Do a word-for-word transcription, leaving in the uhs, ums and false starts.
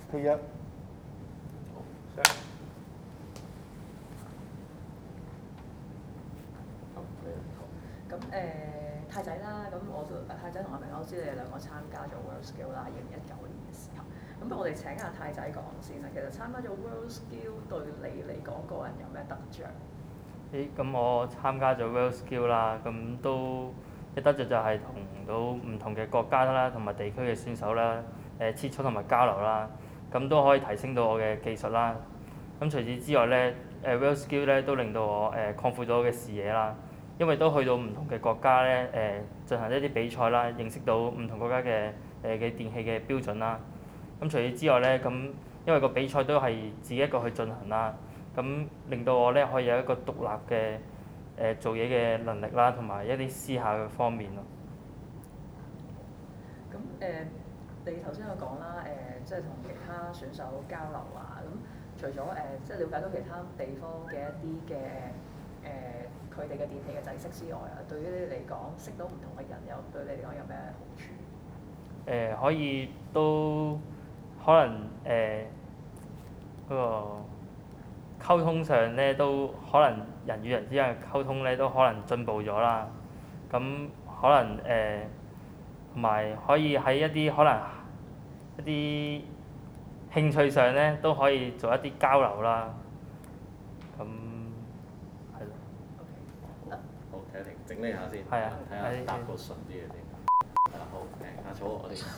P 一。 好，上。 好，咁誒、呃、太仔啦，咁我都太仔同阿明，我知你哋兩個參加咗 WorldSkills 啦，二零一九年嘅時候。咁不如我哋請阿太仔講先啦。其實參加咗 WorldSkills 對你嚟講個人有咩得着？ 誒咁我參加咗 WorldSkills 啦，咁都一得着就係同到唔同嘅國家啦，同埋地區嘅選手啦，誒切磋同埋交流啦，咁都可以提升到我嘅技術啦。咁除此之外咧，誒 WorldSkills 咧都令到我誒擴闊咗我嘅視野啦，因為都去到唔同嘅國家咧，誒進行一啲比賽啦，認識到唔同國家嘅誒嘅電器嘅標準啦。咁除此之外咧，咁因為個比賽都係自己一個去進行啦。咁令到我咧可以有一個獨立嘅誒、呃、做嘢嘅能力啦，同埋一啲思考嘅方面咯。 咁誒、呃，你頭先有講啦，誒、呃，即係同其他選手交流啊。咁除咗誒、呃，即係了解到其他地方嘅一啲嘅誒，佢哋嘅電器嘅制式之外啊，對於你嚟講，識到唔同嘅人又對你嚟講有咩好處？ 誒、呃、可以都可能誒嗰、呃那個溝通上咧，都可能人與人之間嘅溝通咧，都可能進步咗啦。咁可能誒同埋可以喺一啲可能一啲興趣上咧，都可以做一啲交流啦。咁係咯。 OK， 好，睇下停，整理下先， 係啊睇下答個順啲嘅先。係啦，好，誒，阿草，我哋。